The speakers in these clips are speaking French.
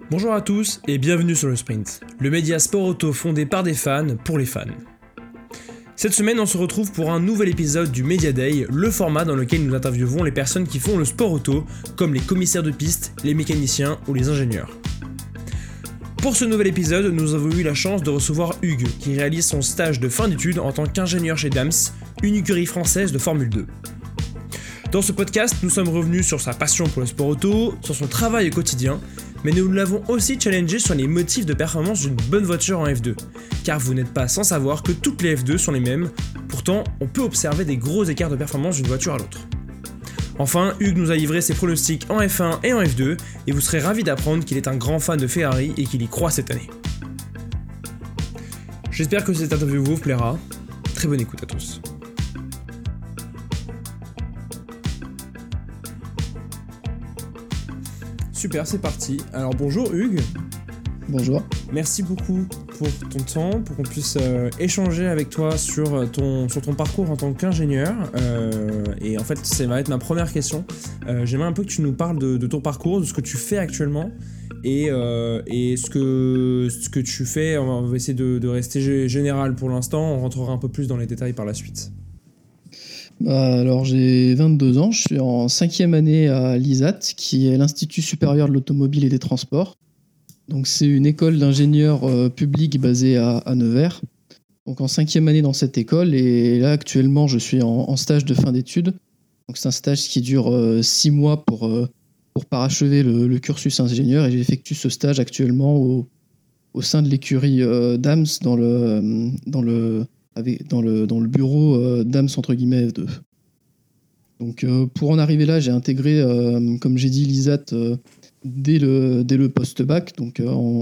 Bonjour à tous et bienvenue sur le Sprint, le média sport auto fondé par des fans pour les fans. Cette semaine, on se retrouve pour un nouvel épisode du Media Day, le format dans lequel nous interviewons les personnes qui font le sport auto, comme les commissaires de piste, les mécaniciens ou les ingénieurs. Pour ce nouvel épisode, nous avons eu la chance de recevoir Hugues, qui réalise son stage de fin d'études en tant qu'ingénieur chez Dams, une écurie française de Formule 2. Dans ce podcast, nous sommes revenus sur sa passion pour le sport auto, sur son travail au quotidien, mais nous l'avons aussi challengé sur les motifs de performance d'une bonne voiture en F2, car vous n'êtes pas sans savoir que toutes les F2 sont les mêmes, pourtant on peut observer des gros écarts de performance d'une voiture à l'autre. Enfin, Hugues nous a livré ses pronostics en F1 et en F2, et vous serez ravis d'apprendre qu'il est un grand fan de Ferrari et qu'il y croit cette année. J'espère que cette interview vous plaira, très bonne écoute à tous. Super, c'est parti. Alors bonjour Hugues. Bonjour. Merci beaucoup pour ton temps, pour qu'on puisse échanger avec toi sur ton parcours en tant qu'ingénieur. Et en fait, ça va être ma première question. J'aimerais un peu que tu nous parles de ton parcours, de ce que tu fais actuellement et ce que tu fais. On va essayer de rester général pour l'instant. On rentrera un peu plus dans les détails par la suite. Alors j'ai 22 ans, je suis en 5e année à l'ISAT, qui est l'Institut supérieur de l'automobile et des transports. Donc c'est une école d'ingénieurs publics basée à Nevers. Donc en 5e année dans cette école, et là actuellement je suis en stage de fin d'études. Donc c'est un stage qui dure 6 mois pour parachever le cursus ingénieur, et j'effectue ce stage actuellement au sein de l'écurie Dams dans le bureau Dams entre guillemets F2. Donc pour en arriver là, j'ai intégré, comme j'ai dit, l'ISAT dès le post-bac. Donc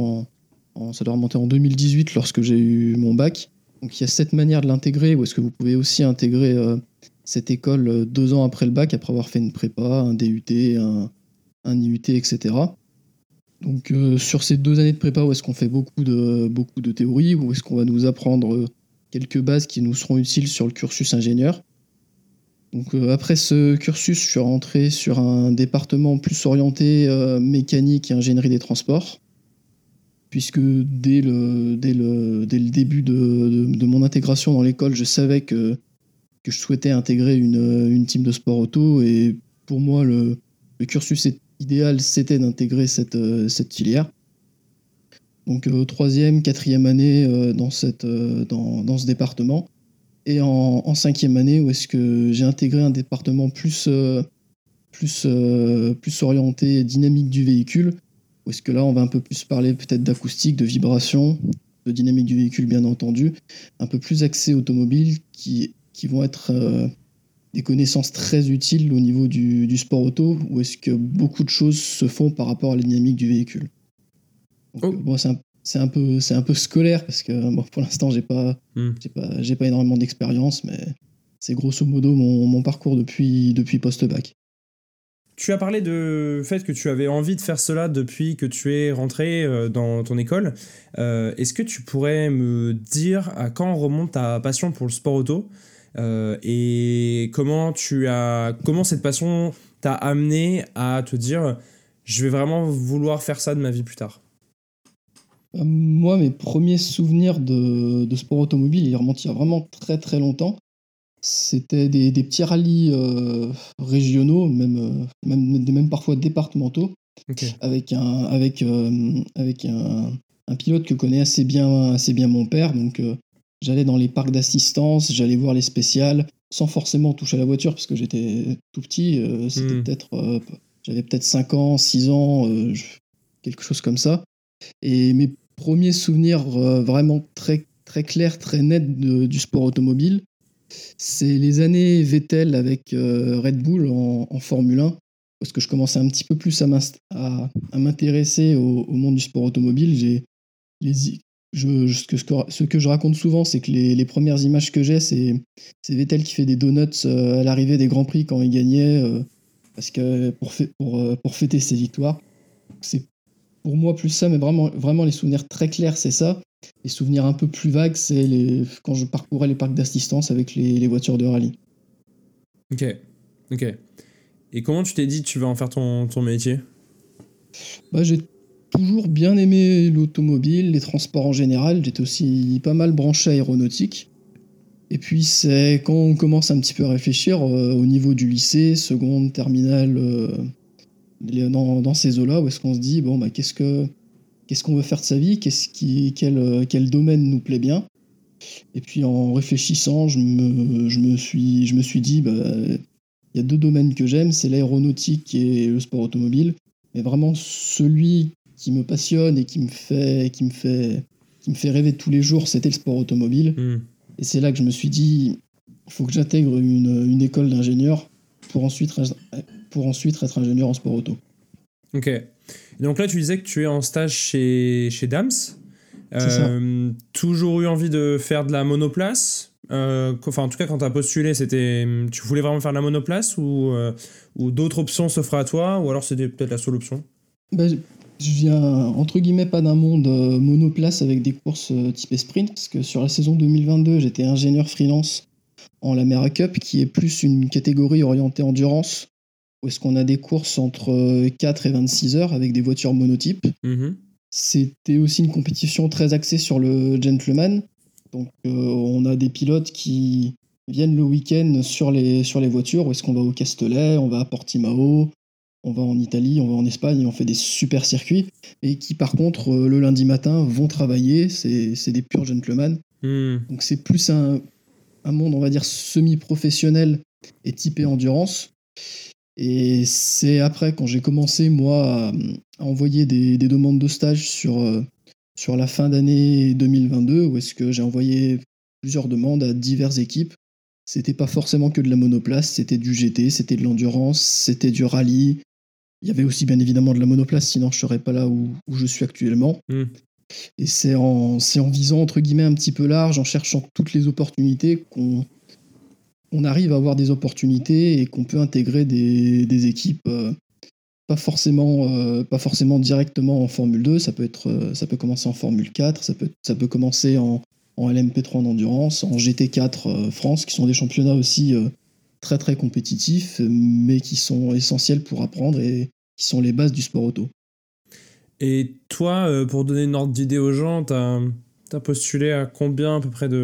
ça doit remonter en 2018 lorsque j'ai eu mon bac. Donc il y a 7 manières de l'intégrer, ou est-ce que vous pouvez aussi intégrer cette école 2 ans après le bac, après avoir fait une prépa, un DUT, un IUT, etc. Donc sur ces 2 années de prépa, où est-ce qu'on fait beaucoup de théorie, ou est-ce qu'on va nous apprendre quelques bases qui nous seront utiles sur le cursus ingénieur. Donc après ce cursus, je suis rentré sur un département plus orienté mécanique et ingénierie des transports, puisque dès le début de mon intégration dans l'école, je savais que je souhaitais intégrer une team de sport auto, et pour moi le cursus idéal, c'était d'intégrer cette filière. Donc 3e, 4e année dans ce département. Et en 5e année, où est-ce que j'ai intégré un département plus orienté dynamique du véhicule, où est-ce que là, on va un peu plus parler peut-être d'acoustique, de vibration, de dynamique du véhicule, bien entendu, un peu plus axé automobile, qui vont être des connaissances très utiles au niveau du sport auto, où est-ce que beaucoup de choses se font par rapport à la dynamique du véhicule. Donc, bon, c'est un peu scolaire, parce que pour l'instant j'ai pas énormément d'expérience, mais c'est grosso modo mon parcours depuis post-bac. Tu as parlé de fait que tu avais envie de faire cela depuis que tu es rentré dans ton école. Est-ce que tu pourrais me dire à quand remonte ta passion pour le sport auto et comment cette passion t'a amené à te dire je vais vraiment vouloir faire ça de ma vie plus tard? Moi, mes premiers souvenirs de sport automobile, ils remontent il y a vraiment très très longtemps. C'était des petits rallyes régionaux, même parfois départementaux, Okay. avec un pilote que connaît assez bien mon père. Donc j'allais dans les parcs d'assistance, j'allais voir les spéciales, sans forcément toucher à la voiture, parce que j'étais tout petit. J'avais peut-être 5 ans, 6 ans, quelque chose comme ça. Et mes premiers souvenirs vraiment très, très clairs, très nets du sport automobile, c'est les années Vettel avec Red Bull en Formule 1, parce que je commençais un petit peu plus à m'intéresser au monde du sport automobile. Ce que je raconte souvent, c'est que les premières images que j'ai, c'est Vettel qui fait des donuts à l'arrivée des Grands Prix quand il gagnait, parce que pour fêter ses victoires. C'est pour moi plus ça, mais vraiment, vraiment les souvenirs très clairs, c'est ça. Les souvenirs un peu plus vagues, c'est quand je parcourais les parcs d'assistance avec les voitures de rallye. Ok. Et comment tu t'es dit que tu vas en faire ton métier ? J'ai toujours bien aimé l'automobile, les transports en général. J'étais aussi pas mal branché aéronautique. Et puis c'est quand on commence un petit peu à réfléchir au niveau du lycée, seconde, terminale, dans ces eaux-là, où est-ce qu'on se dit, bon, bah, qu'est-ce qu'on veut faire de sa vie, quel domaine nous plaît bien. Et puis en réfléchissant, je me suis dit, bah, il y a deux domaines que j'aime, c'est l'aéronautique et le sport automobile. Mais vraiment celui qui me passionne et qui me fait rêver tous les jours, c'était le sport automobile. Et c'est là que je me suis dit, il faut que j'intègre une école d'ingénieur pour ensuite être ingénieur en sport auto. Ok. Donc là, tu disais que tu es en stage chez Dams. C'est ça. Toujours eu envie de faire de la monoplace. Enfin, en tout cas, quand tu as postulé, tu voulais vraiment faire de la monoplace ou d'autres options s'offraient à toi, ou alors c'était peut-être la seule option? Bah, je viens, entre guillemets, pas d'un monde monoplace avec des courses type sprint, parce que sur la saison 2022, j'étais ingénieur freelance en l'Amera Cup, qui est plus une catégorie orientée endurance, où est-ce qu'on a des courses entre 4 et 26 heures avec des voitures monotypes. C'était aussi une compétition très axée sur le gentleman. Donc on a des pilotes qui viennent le week-end sur les voitures, où est-ce qu'on va au Castellet, on va à Portimao, on va en Italie, on va en Espagne, on fait des super circuits, et qui par contre le lundi matin vont travailler, c'est des purs gentlemen. Donc c'est plus un monde, on va dire, semi-professionnel et typé endurance. Et c'est après, quand j'ai commencé, moi, à envoyer des demandes de stage sur la fin d'année 2022, où est-ce que j'ai envoyé plusieurs demandes à diverses équipes. C'était pas forcément que de la monoplace, c'était du GT, c'était de l'endurance, c'était du rallye. Il y avait aussi bien évidemment de la monoplace, sinon je serais pas là où je suis actuellement. Et c'est en visant entre guillemets un petit peu large, en cherchant toutes les opportunités qu'on arrive à avoir des opportunités et qu'on peut intégrer des équipes pas forcément directement en Formule 2, ça peut commencer en Formule 4, ça peut commencer en LMP3 en endurance, en GT4 France, qui sont des championnats aussi très très compétitifs, mais qui sont essentiels pour apprendre et qui sont les bases du sport auto. Et toi, pour donner une ordre d'idée aux gens, t'as postulé à combien à peu près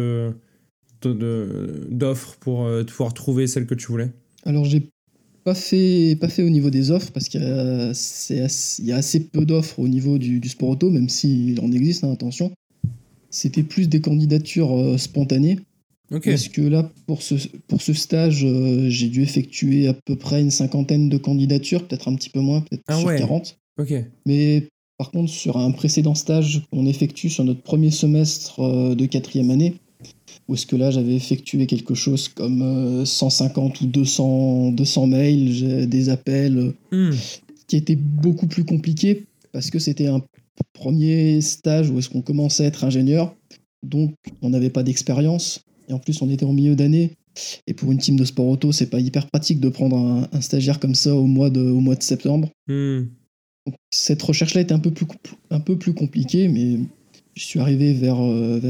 d'offres pour pouvoir trouver celle que tu voulais? Alors j'ai pas fait au niveau des offres, parce qu'il y a assez peu d'offres au niveau du sport auto, même s'il en existe, hein, attention. C'était plus des candidatures spontanées. Okay. Parce que là, pour ce stage, j'ai dû effectuer à peu près une 50aine de candidatures, peut-être un petit peu moins, peut-être sur 40. Okay. Mais par contre, sur un précédent stage qu'on effectue sur notre premier semestre de 4e année, où est-ce que là, j'avais effectué quelque chose comme 150 ou 200 mails, des appels, qui étaient beaucoup plus compliqués, parce que c'était un premier stage où est-ce qu'on commençait à être ingénieur, donc on n'avait pas d'expérience. Et en plus, on était en milieu d'année. Et pour une team de sport auto, c'est pas hyper pratique de prendre un stagiaire comme ça au mois de septembre. Donc, cette recherche-là était un peu plus compliquée, mais je suis arrivé vers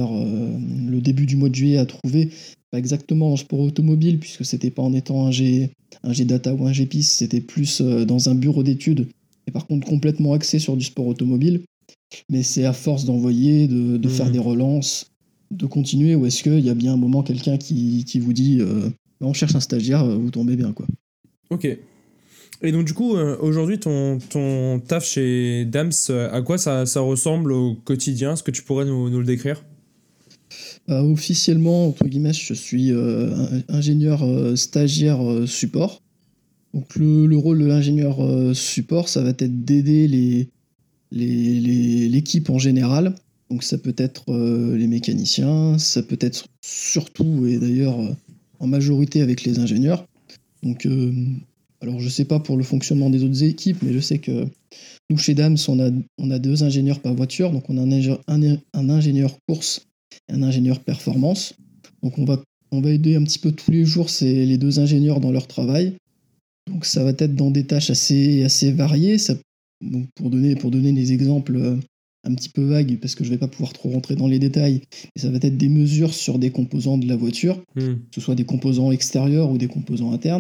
le début du mois de juillet à trouver, pas exactement en sport automobile, puisque c'était pas en étant un G data ou un G piste, c'était plus dans un bureau d'études, et par contre complètement axé sur du sport automobile. Mais c'est à force d'envoyer, de faire des relances, de continuer, ou est-ce qu'il y a bien un moment quelqu'un qui vous dit on cherche un stagiaire, vous tombez bien, quoi. Ok. Et donc du coup, aujourd'hui, ton taf chez Dams, à quoi ça ressemble au quotidien? Est-ce que tu pourrais nous le décrire? Officiellement, entre guillemets, je suis ingénieur stagiaire support. Donc le rôle de l'ingénieur support, ça va être d'aider l'équipe en général. Donc ça peut être les mécaniciens, ça peut être surtout, et d'ailleurs en majorité avec les ingénieurs. Donc alors je sais pas pour le fonctionnement des autres équipes, mais je sais que nous chez Dams, on a 2 ingénieurs par voiture. Donc on a un ingénieur course et un ingénieur performance. Donc on va aider un petit peu tous les jours les 2 ingénieurs dans leur travail. Donc ça va être dans des tâches assez variées. Donc pour donner des exemples un petit peu vagues, parce que je ne vais pas pouvoir trop rentrer dans les détails, mais ça va être des mesures sur des composants de la voiture, que ce soit des composants extérieurs ou des composants internes.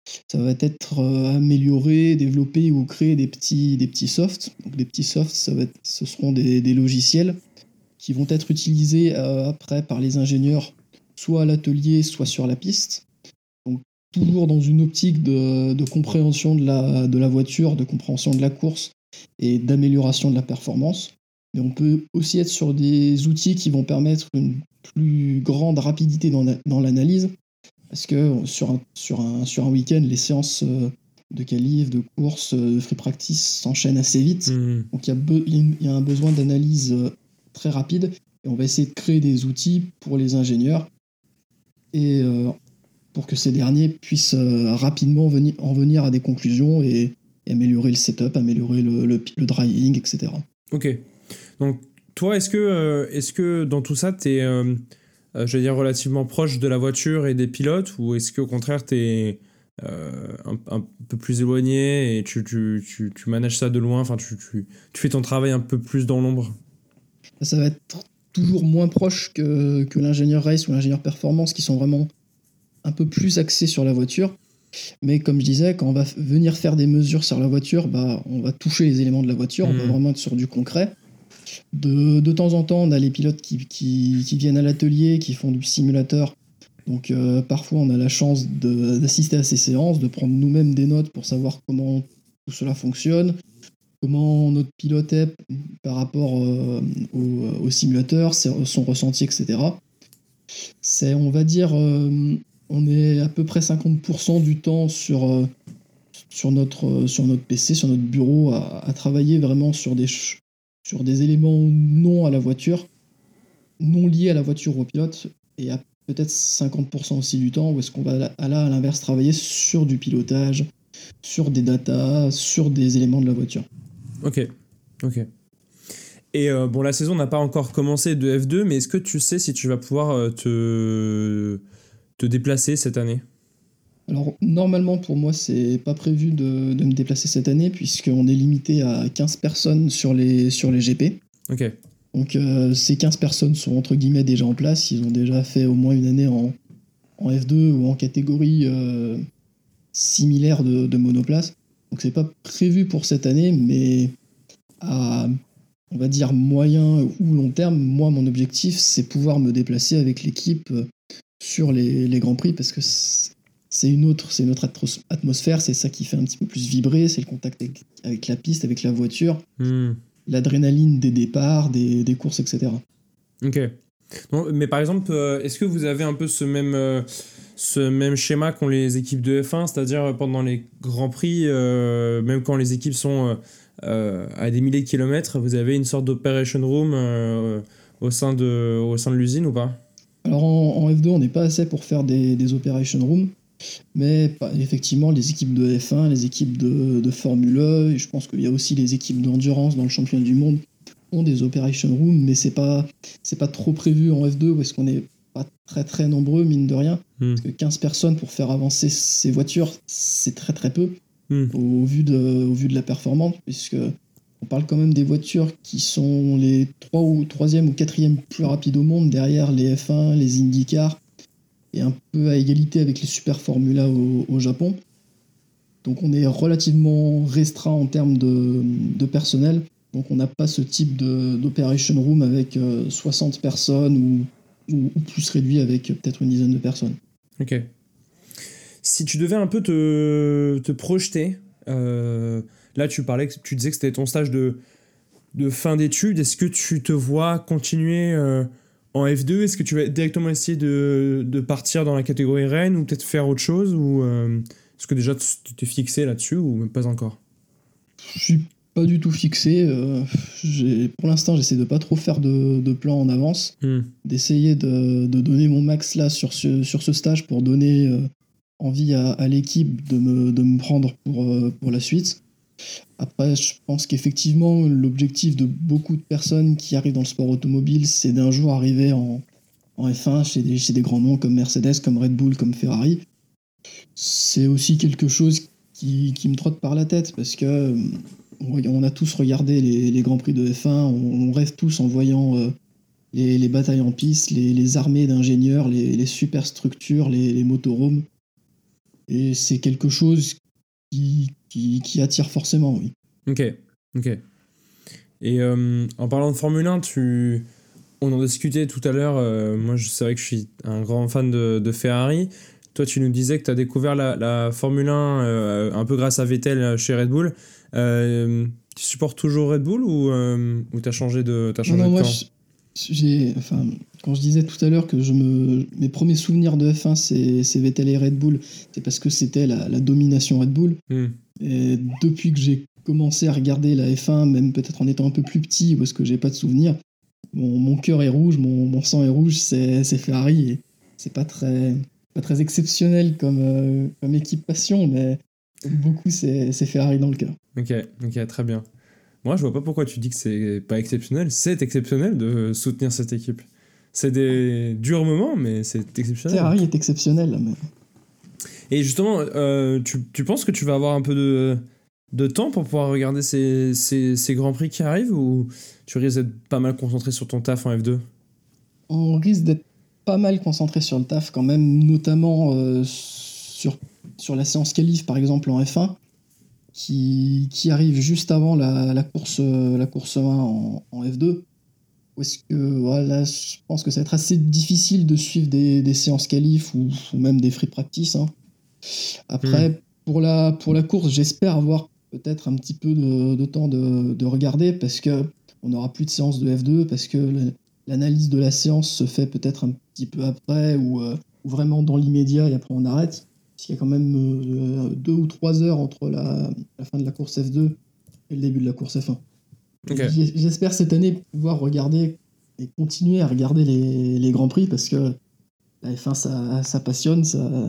Ça va être améliorer, développer ou créer des petits softs. Donc des petits softs, ce seront des logiciels qui vont être utilisés après par les ingénieurs, soit à l'atelier, soit sur la piste. Donc toujours dans une optique de compréhension de la voiture, de compréhension de la course et d'amélioration de la performance. Mais on peut aussi être sur des outils qui vont permettre une plus grande rapidité dans l'analyse, parce que sur un week-end, les séances de qualif, de course, de free practice s'enchaînent assez vite. Donc il y a un besoin d'analyse très rapide, et on va essayer de créer des outils pour les ingénieurs et pour que ces derniers puissent rapidement en venir à des conclusions et améliorer le setup, améliorer le drying, etc. Ok. Donc, toi, est-ce que dans tout ça, t'es, je veux dire, relativement proche de la voiture et des pilotes, ou est-ce qu'au contraire, t'es un peu plus éloigné et tu manages ça de loin, enfin, tu fais ton travail un peu plus dans l'ombre? Ça va être toujours moins proche que l'ingénieur race ou l'ingénieur performance, qui sont vraiment un peu plus axés sur la voiture. Mais comme je disais, quand on va venir faire des mesures sur la voiture, on va toucher les éléments de la voiture, on va vraiment être sur du concret. De temps en temps, on a les pilotes qui viennent à l'atelier, qui font du simulateur. Donc parfois, on a la chance d'assister à ces séances, de prendre nous-mêmes des notes pour savoir comment tout cela fonctionne, comment notre pilote est par rapport au simulateur, son ressenti, etc. On va dire, on est à peu près 50% du temps sur notre PC, sur notre bureau, à travailler vraiment sur des éléments non à la voiture, non liés à la voiture ou au pilote, et à peut-être 50% aussi du temps où est-ce qu'on va à l'inverse travailler sur du pilotage, sur des datas, sur des éléments de la voiture. Ok. Et bon, la saison n'a pas encore commencé de F2, mais est-ce que tu sais si tu vas pouvoir te déplacer cette année? Alors, normalement, pour moi, c'est pas prévu de me déplacer cette année, puisqu'on est limité à 15 personnes sur les GP. Ok. Donc, ces 15 personnes sont entre guillemets déjà en place. Ils ont déjà fait au moins une année en F2 ou en catégorie similaire de monoplace. Donc, c'est pas prévu pour cette année, mais à, on va dire, moyen ou long terme, moi, mon objectif, c'est pouvoir me déplacer avec l'équipe sur les Grands Prix, parce que c'est une autre atmosphère, c'est ça qui fait un petit peu plus vibrer, c'est le contact avec la piste, avec la voiture, l'adrénaline des départs, des courses, etc. Ok. Non, mais par exemple, est-ce que vous avez un peu ce même schéma qu'ont les équipes de F1, c'est-à-dire pendant les Grands Prix, même quand les équipes sont à des milliers de kilomètres, vous avez une sorte d'operation room au sein de l'usine ou pas? Alors en F2, on n'est pas assez pour faire des operation rooms, mais effectivement, les équipes de F1, les équipes de Formule E, et je pense qu'il y a aussi les équipes d'endurance dans le championnat du monde, ont des operation rooms, mais c'est pas trop prévu en F2, parce qu'on n'est pas très très nombreux, mine de rien. Parce que 15 personnes pour faire avancer ces voitures, c'est très très peu au vu de la performance, puisque on parle quand même des voitures qui sont les 3e ou 4e plus rapides au monde, derrière les F1, les IndyCar, et un peu à égalité avec les Super Formula au Japon. Donc on est relativement restreint en termes de personnel. Donc on n'a pas ce type d'operation room avec 60 personnes ou plus réduit avec peut-être une dizaine de personnes. Ok. Si tu devais un peu te projeter, là tu disais que c'était ton stage de fin d'études, est-ce que tu te vois continuer en F2? Est-ce que tu vas directement essayer de partir dans la catégorie Rennes ou peut-être faire autre chose, ou est-ce que déjà tu t'es fixé là-dessus ou même pas encore? Je suis pas du tout fixé. Pour l'instant, j'essaie de pas trop faire de plans en avance, d'essayer de donner mon max là sur ce stage pour donner envie à l'équipe de me prendre pour la suite. Après, je pense qu'effectivement, l'objectif de beaucoup de personnes qui arrivent dans le sport automobile, c'est d'un jour arriver en F1 chez des grands noms comme Mercedes, comme Red Bull, comme Ferrari. C'est aussi quelque chose qui me trotte par la tête, parce que on a tous regardé les Grands Prix de F1, on rêve tous en voyant les batailles en piste, les armées d'ingénieurs, les superstructures, les motorhomes. Et c'est quelque chose qui attire forcément, oui. Ok. Et en parlant de Formule 1, on en discutait tout à l'heure. Moi, c'est vrai que je suis un grand fan de Ferrari. Toi, tu nous disais que tu as découvert la Formule 1 un peu grâce à Vettel chez Red Bull. Tu supportes toujours Red Bull ou tu as changé de Non, moi, camp? Quand je disais tout à l'heure que mes premiers souvenirs de F1, c'est Vettel et Red Bull, c'est parce que c'était la domination Red Bull. Et depuis que j'ai commencé à regarder la F1, même peut-être en étant un peu plus petit, parce que j'ai pas de souvenirs, mon cœur est rouge, mon sang est rouge, c'est Ferrari. Et c'est pas très exceptionnel comme équipe passion, mais comme beaucoup, c'est Ferrari dans le cœur. Ok, très bien. Moi, je vois pas pourquoi tu dis que c'est pas exceptionnel. C'est exceptionnel de soutenir cette équipe. C'est des durs moments, mais c'est exceptionnel. Ferrari est exceptionnel. Mais... Et justement, tu penses que tu vas avoir un peu de temps pour pouvoir regarder ces Grands Prix qui arrivent, ou tu risques d'être pas mal concentré sur ton taf en F2 ? On risque d'être pas mal concentré sur le taf quand même, notamment sur la séance qualif, par exemple en F1, qui arrive juste avant la course 1 en F2. Est-ce que voilà, je pense que ça va être assez difficile de suivre des séances qualif ou même des free practice. Hein. Après, pour la course, j'espère avoir peut-être un petit peu de temps de regarder, parce que on n'aura plus de séance de F2, parce que l'analyse de la séance se fait peut-être un petit peu après, ou vraiment dans l'immédiat, et après on arrête. Parce qu'il y a quand même 2 ou 3 heures entre la fin de la course F2 et le début de la course F1. Okay. J'espère cette année pouvoir regarder et continuer à regarder les Grands Prix, parce que la F1 ça passionne,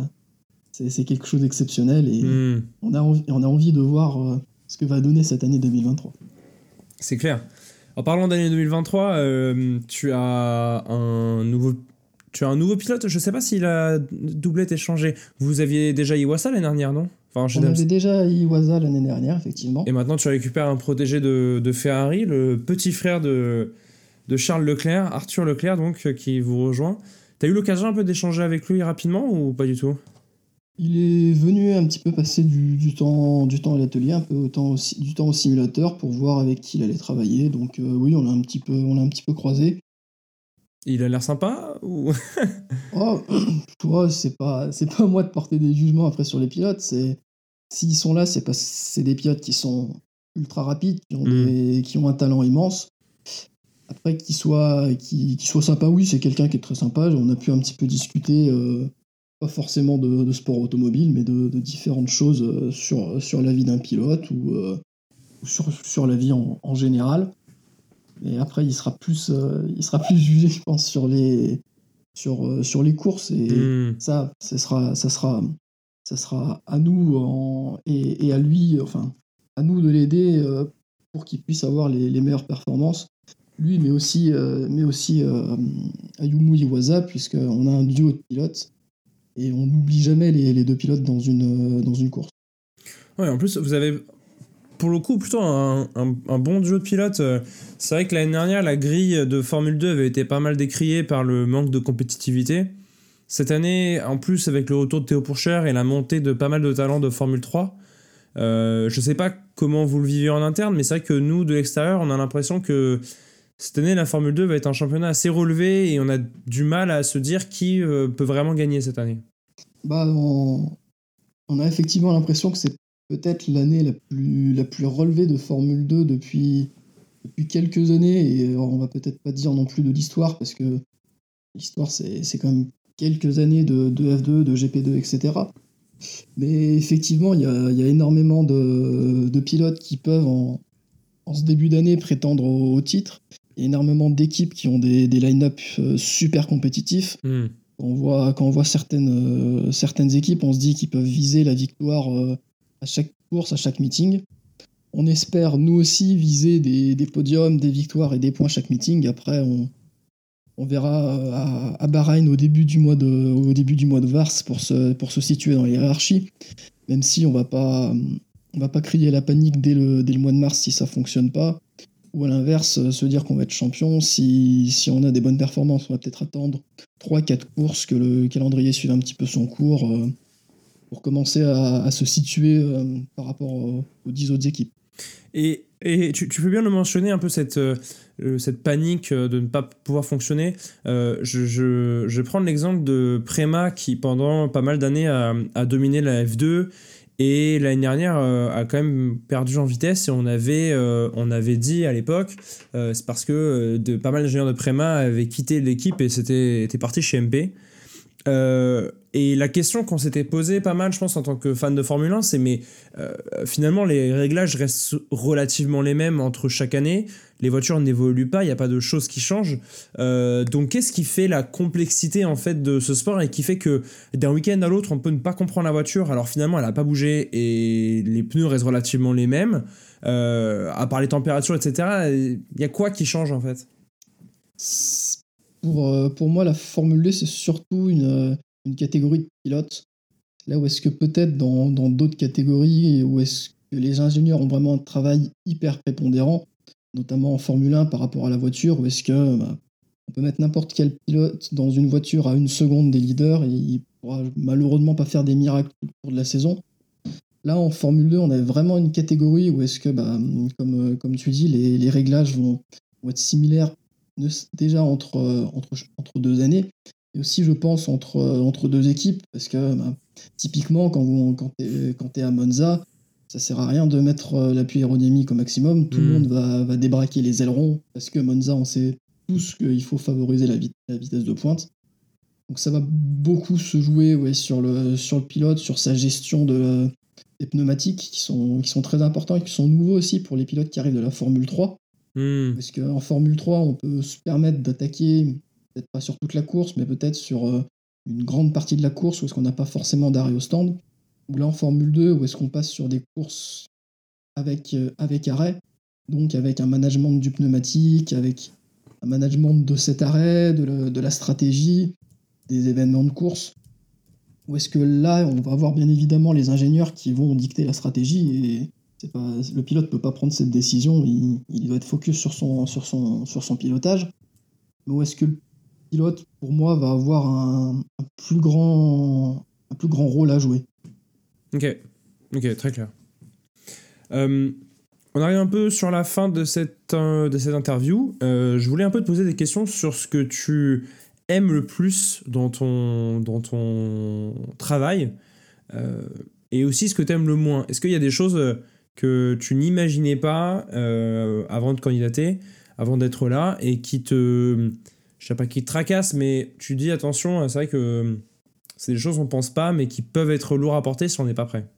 c'est quelque chose d'exceptionnel, et on a envie de voir ce que va donner cette année 2023. C'est clair. En parlant d'année 2023, tu as un nouveau pilote. Je sais pas s'il a doublé été changé. Vous aviez déjà Iwasa l'année dernière, non ? On avait déjà Iwasa l'année dernière, effectivement. Et maintenant, tu récupères un protégé de Ferrari, le petit frère de Charles Leclerc, Arthur Leclerc, donc, qui vous rejoint. T'as eu l'occasion un peu d'échanger avec lui rapidement, ou pas du tout ? Il est venu un petit peu passer du temps à l'atelier, un peu du temps au simulateur, pour voir avec qui il allait travailler. Donc oui, on l'a un petit peu croisé. Il a l'air sympa ou... c'est pas à moi de porter des jugements après sur les pilotes. S'ils sont là, c'est des pilotes qui sont ultra rapides, qui ont un talent immense. Après, qu'il soit sympa, oui, c'est quelqu'un qui est très sympa. On a pu un petit peu discuter, pas forcément de sport automobile, mais de différentes choses sur la vie d'un pilote, ou sur la vie en général. Et après, il sera plus jugé, je pense, sur les courses, et ça sera à nous et à lui, enfin à nous de l'aider pour qu'il puisse avoir les meilleures performances, lui, mais aussi Ayumu Iwasa, puisqu'on a un duo de pilotes et on n'oublie jamais les deux pilotes dans une course. Ouais, en plus vous avez pour le coup plutôt un bon duo de pilotes. C'est vrai que l'année dernière, la grille de Formule 2 avait été pas mal décriée par le manque de compétitivité. Cette année, en plus, avec le retour de Théo Pourchaire et la montée de pas mal de talents de Formule 3, je sais pas comment vous le vivez en interne, mais c'est vrai que nous, de l'extérieur, on a l'impression que cette année, la Formule 2 va être un championnat assez relevé, et on a du mal à se dire qui peut vraiment gagner cette année. On a effectivement l'impression que c'est peut-être l'année la plus relevée de Formule 2 depuis quelques années, et on va peut-être pas dire non plus de l'histoire, parce que l'histoire c'est quand même quelques années de F2, de GP2, etc. Mais effectivement, il y a énormément de pilotes qui peuvent en ce début d'année prétendre au titre. Il y a énormément d'équipes qui ont des line-up super compétitifs. Quand on voit certaines équipes, on se dit qu'ils peuvent viser la victoire à chaque course, à chaque meeting. On espère, nous aussi, viser des podiums, des victoires et des points à chaque meeting. Après, on verra à Bahreïn au début du mois de mars pour se situer dans les hiérarchies. Même si on va pas crier la panique dès le mois de mars si ça fonctionne pas. Ou à l'inverse, se dire qu'on va être champion. Si on a des bonnes performances, on va peut-être attendre 3-4 courses, que le calendrier suive un petit peu son cours. pour commencer à se situer par rapport aux 10 autres équipes. Et tu peux bien le mentionner un peu cette panique de ne pas pouvoir fonctionner. Je vais prendre l'exemple de Prema qui pendant pas mal d'années a dominé la F2 et l'année dernière a quand même perdu en vitesse et on avait dit à l'époque c'est parce que pas mal d'ingénieurs de Prema avaient quitté l'équipe et étaient partis chez MP. Et la question qu'on s'était posée pas mal, je pense, en tant que fan de Formule 1, c'est mais finalement les réglages restent relativement les mêmes entre chaque année, les voitures n'évoluent pas, il n'y a pas de choses qui changent. Donc qu'est-ce qui fait la complexité en fait de ce sport et qui fait que d'un week-end à l'autre on peut ne pas comprendre la voiture alors finalement elle n'a pas bougé et les pneus restent relativement les mêmes, à part les températures, etc. Il y a quoi qui change en fait? Pour moi, la Formule 2, c'est surtout une catégorie de pilotes. Là où est-ce que peut-être dans d'autres catégories, où est-ce que les ingénieurs ont vraiment un travail hyper prépondérant, notamment en Formule 1 par rapport à la voiture, où est-ce que on peut mettre n'importe quel pilote dans une voiture à une seconde des leaders et il pourra malheureusement pas faire des miracles tout au cours de la saison. Là, en Formule 2, on a vraiment une catégorie où est-ce que, comme tu dis, les réglages vont être similaires déjà entre deux années, et aussi, je pense, entre deux équipes, parce que typiquement, quand tu es à Monza, ça sert à rien de mettre l'appui aérodynamique au maximum, tout le monde va débraquer les ailerons, parce que Monza, on sait tous qu'il faut favoriser la vitesse de pointe. Donc ça va beaucoup se jouer sur le pilote, sur sa gestion des pneumatiques qui sont très importants et qui sont nouveaux aussi pour les pilotes qui arrivent de la Formule 3. Parce qu'en Formule 3, on peut se permettre d'attaquer, peut-être pas sur toute la course, mais peut-être sur une grande partie de la course où est-ce qu'on n'a pas forcément d'arrêt au stand. Ou là, en Formule 2, où est-ce qu'on passe sur des courses avec arrêt, donc avec un management du pneumatique, avec un management de cet arrêt, de la stratégie, des événements de course. Où est-ce que là, on va avoir bien évidemment les ingénieurs qui vont dicter la stratégie et le pilote ne peut pas prendre cette décision, il doit être focus sur son pilotage. Mais où est-ce que le pilote, pour moi, va avoir un plus grand rôle à jouer. Ok, très clair. On arrive un peu sur la fin de cette interview. Je voulais un peu te poser des questions sur ce que tu aimes le plus dans ton travail et aussi ce que tu aimes le moins. Est-ce qu'il y a des choses que tu n'imaginais pas avant de candidater, avant d'être là, et qui te tracassent, mais tu dis attention, c'est vrai que c'est des choses qu'on pense pas, mais qui peuvent être lourds à porter si on n'est pas prêt.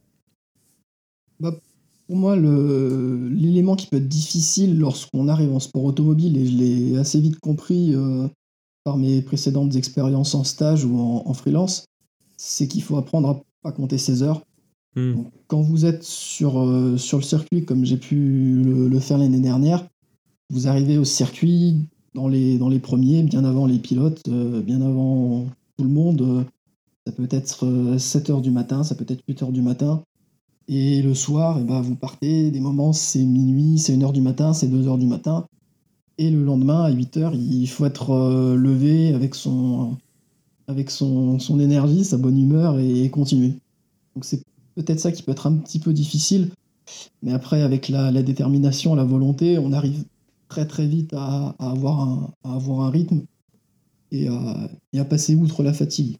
Pour moi, l'élément qui peut être difficile lorsqu'on arrive en sport automobile, et je l'ai assez vite compris par mes précédentes expériences en stage ou en freelance, c'est qu'il faut apprendre à pas compter ses heures. Donc, quand vous êtes sur le circuit, comme j'ai pu le faire l'année dernière, vous arrivez au circuit dans les premiers, bien avant les pilotes, bien avant tout le monde. Ça peut être 7h du matin, ça peut être 8h du matin. Et le soir, vous partez, des moments c'est minuit, c'est 1h du matin, c'est 2h du matin. Et le lendemain, à 8h, il faut être levé avec son énergie, sa bonne humeur et continuer. Donc c'est peut-être ça qui peut être un petit peu difficile. Mais après, avec la détermination, la volonté, on arrive très très vite à avoir un rythme et à passer outre la fatigue.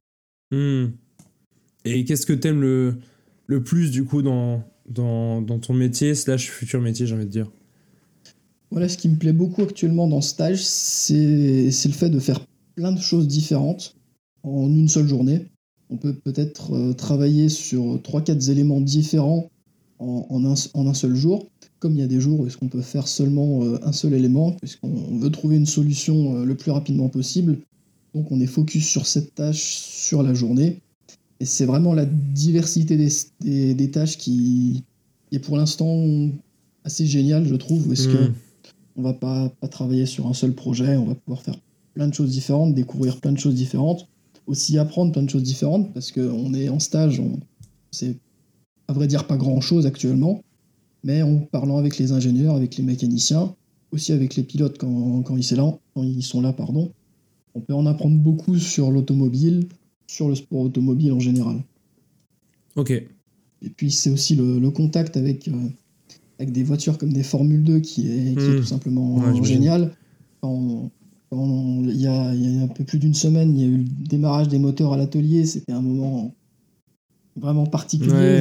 Et qu'est-ce que t'aimes le plus du coup dans ton métier / futur métier, j'ai envie de dire? Voilà, ce qui me plaît beaucoup actuellement dans ce stage, c'est le fait de faire plein de choses différentes en une seule journée. On peut peut-être travailler sur 3-4 éléments différents en un seul jour, comme il y a des jours où est-ce qu'on peut faire seulement un seul élément, puisqu'on veut trouver une solution le plus rapidement possible. Donc on est focus sur cette tâche sur la journée. Et c'est vraiment la diversité des tâches qui est pour l'instant assez géniale, je trouve. Parce que on va pas travailler sur un seul projet, on va pouvoir faire plein de choses différentes, découvrir plein de choses différentes, aussi apprendre plein de choses différentes, parce qu'on est en stage, on sait à vrai dire pas grand-chose actuellement, mais en parlant avec les ingénieurs, avec les mécaniciens, aussi avec les pilotes quand ils sont là, on peut en apprendre beaucoup sur l'automobile, sur le sport automobile en général. Ok. Et puis c'est aussi le contact avec des voitures comme des Formule 2 qui est tout simplement génial. Il y a un peu plus d'une semaine, il y a eu le démarrage des moteurs à l'atelier. C'était un moment vraiment particulier.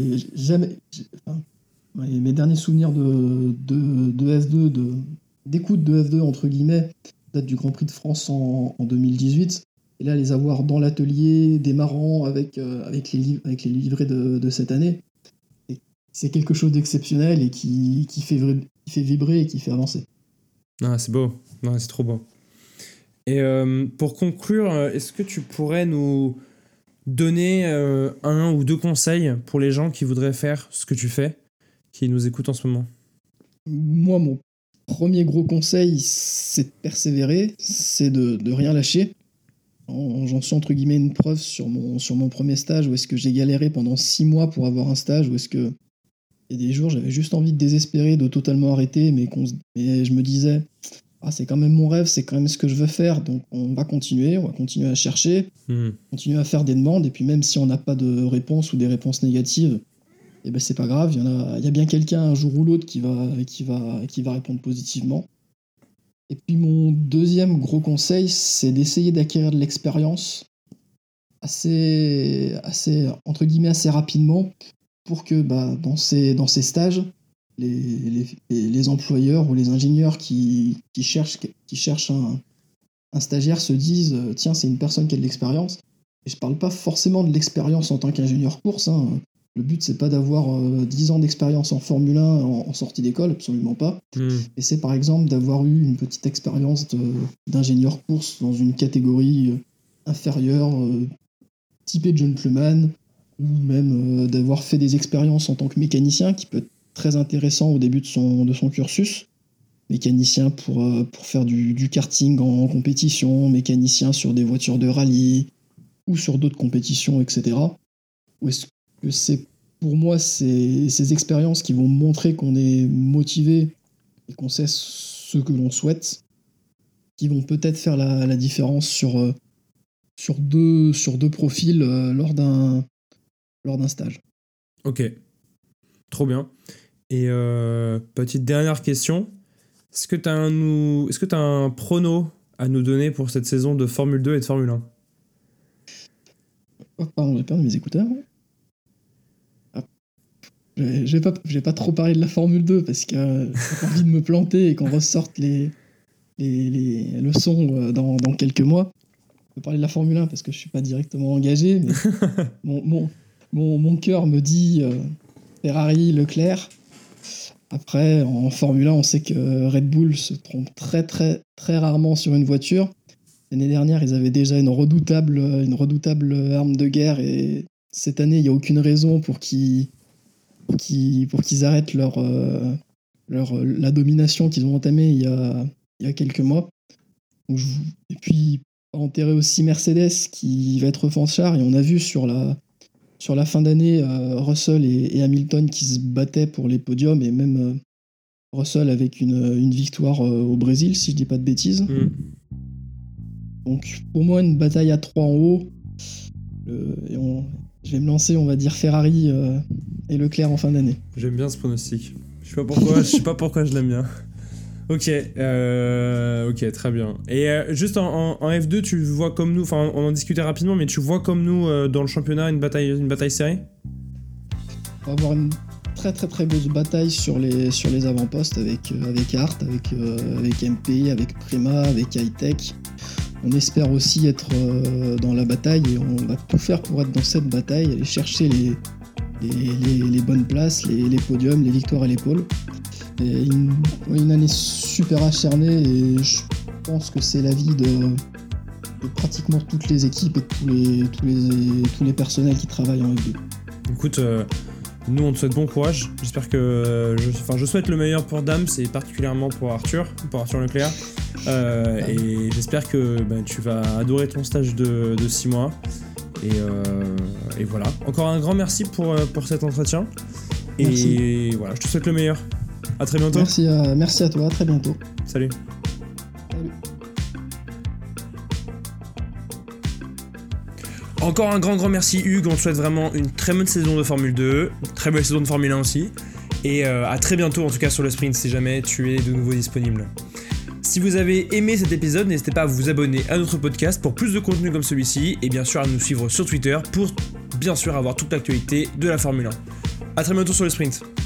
Mes derniers souvenirs de F2, d'écoute de F2 entre guillemets, datent du Grand Prix de France en 2018. Et là, les avoir dans l'atelier, démarrant avec les livrets de cette année, c'est quelque chose d'exceptionnel et qui fait vibrer et qui fait avancer. Ah, c'est beau. Non, c'est trop beau. Et pour conclure, est-ce que tu pourrais nous donner un ou deux conseils pour les gens qui voudraient faire ce que tu fais, qui nous écoutent en ce moment? Moi, mon premier gros conseil, c'est de persévérer, c'est de rien lâcher. J'en suis entre guillemets une preuve sur mon premier stage, où est-ce que j'ai galéré pendant 6 mois pour avoir un stage, où est-ce que il y a des jours j'avais juste envie de désespérer, de totalement arrêter, mais je me disais c'est quand même mon rêve, c'est quand même ce que je veux faire, donc on va continuer à chercher, continuer à faire des demandes, et puis même si on n'a pas de réponse ou des réponses négatives, c'est pas grave, il y a bien quelqu'un un jour ou l'autre qui va répondre positivement. Et puis mon deuxième gros conseil, c'est d'essayer d'acquérir de l'expérience assez entre guillemets assez rapidement, pour que dans ces stages, les employeurs ou les ingénieurs qui cherchent un stagiaire se disent tiens, c'est une personne qui a de l'expérience. Et je parle pas forcément de l'expérience en tant qu'ingénieur course, hein. Le but, c'est pas d'avoir 10 ans d'expérience en Formule 1 en sortie d'école, absolument pas. Et c'est par exemple d'avoir eu une petite expérience d'ingénieur course dans une catégorie inférieure, typée gentleman, ou même d'avoir fait des expériences en tant que mécanicien, qui peut être très intéressant au début de son cursus. Mécanicien pour faire du karting en compétition, mécanicien sur des voitures de rallye, ou sur d'autres compétitions, etc. Ou est-ce que c'est, pour moi, ces expériences qui vont montrer qu'on est motivé et qu'on sait ce que l'on souhaite, qui vont peut-être faire la différence sur deux profils lors d'un stage. Ok, trop bien. Et petite dernière question, est-ce que tu as un prono à nous donner pour cette saison de Formule 2 et de Formule 1? Oh, pardon, j'ai perdu mes écouteurs. Je vais pas trop parler de la Formule 2 parce que j'ai pas envie de me planter et qu'on ressorte les leçons dans quelques mois. Je peux parler de la Formule 1 parce que je suis pas directement engagé, mais mon cœur me dit Ferrari, Leclerc. Après, en Formule 1, on sait que Red Bull se trompe très très très rarement sur une voiture. L'année dernière, ils avaient déjà une redoutable arme de guerre, et cette année, il n'y a aucune raison pour qu'ils arrêtent la domination qu'ils ont entamée il y a quelques mois. Et puis, enterrer aussi Mercedes qui va être fanchard, et on a vu sur la fin d'année Russell et Hamilton qui se battaient pour les podiums, et même Russell avec une victoire au Brésil, si je dis pas de bêtises. Donc pour moi, une bataille à 3 en haut, je vais me lancer, on va dire Ferrari et Leclerc en fin d'année. J'aime bien ce pronostic. Je sais pas pourquoi je l'aime bien. Ok, très bien. Et juste en F2, tu vois comme nous, enfin on en discutait rapidement, mais tu vois comme nous dans le championnat une bataille serrée? On va avoir une très très très grosse bataille sur les avant-postes avec Hart, avec MP, avec Prema, avec Hightech. On espère aussi être dans la bataille, et on va tout faire pour être dans cette bataille, aller chercher les bonnes places, les podiums, les victoires à l'épaule. Et une année super acharnée, et je pense que c'est l'avis de pratiquement toutes les équipes et tous les personnels qui travaillent en F2. Écoute, nous on te souhaite bon courage. J'espère que je souhaite le meilleur pour Dams, et particulièrement pour Arthur Leclerc. Et j'espère que tu vas adorer ton stage de 6 mois. Et voilà. Encore un grand merci pour cet entretien. Merci. Et voilà, je te souhaite le meilleur. À très bientôt. Merci à toi, à très bientôt. Salut. Encore un grand merci Hugues, on te souhaite vraiment une très bonne saison de Formule 2, très bonne saison de Formule 1 aussi, et à très bientôt en tout cas sur le sprint si jamais tu es de nouveau disponible. Si vous avez aimé cet épisode, n'hésitez pas à vous abonner à notre podcast pour plus de contenu comme celui-ci, et bien sûr à nous suivre sur Twitter pour bien sûr avoir toute l'actualité de la Formule 1. A très bientôt sur le sprint.